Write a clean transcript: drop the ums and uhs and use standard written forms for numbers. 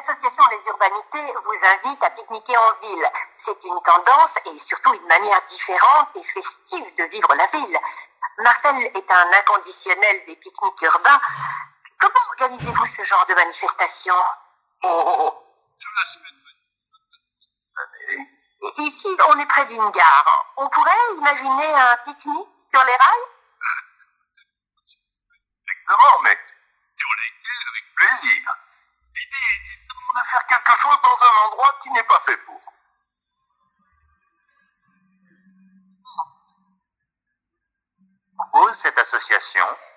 l'association Les Urbanités vous invite à pique-niquer en ville. C'est une tendance et surtout une manière différente et festive de vivre la ville. Marcel est un inconditionnel des pique-niques urbains. Comment organisez-vous ce genre de manifestation? Toute la semaine l'année. Ici, on est près d'une gare. On pourrait imaginer un pique-nique sur les rails? Exactement, mais sur les quais avec plaisir. L'idée est de faire quelque chose dans un endroit qui n'est pas fait pour. Propose cette association